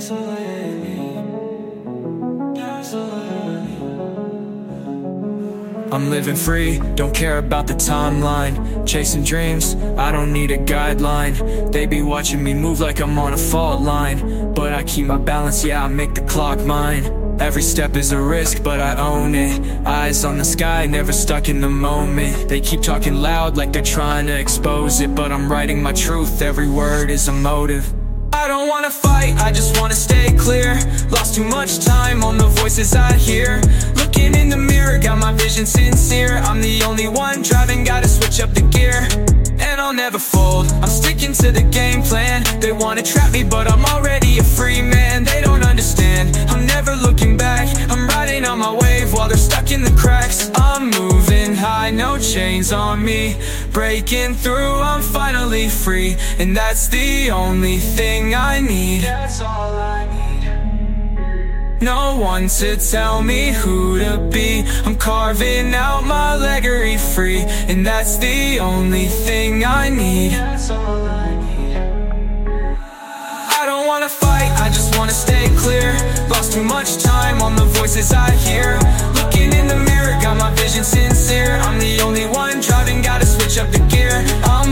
I'm living free, don't care about the timeline. Chasing dreams, I don't need a guideline. They be watching me move like I'm on a fault line, but I keep my balance, yeah, I make the clock mine. Every step is a risk, but I own it. Eyes on the sky, never stuck in the moment. They keep talking loud like they're trying to expose it, but I'm writing my truth, every word is a motive. I don't wanna fight, I just wanna stay clear. Lost too much time on the voices I hear. Looking in the mirror, got my vision sincere. I'm the only one driving, gotta switch up the gear. And I'll never fold, I'm sticking to the game plan. They wanna trap me, but I'm already a free man. They don't understand, I'm never looking back. I'm riding on my wave while they're stuck in the cracks. I'm moving high, no chains on me. Breaking through, I'm finally free. And that's the only thing I need. That's all I need. No one to tell me who to be. I'm carving out my legacy free. And that's the only thing I need. That's all I need. I don't wanna fight, I just wanna stay clear. Lost too much time on the voices I hear. Looking in the mirror, got my vision sincere. I'm the only one driving, gotta switch up the gear. I'm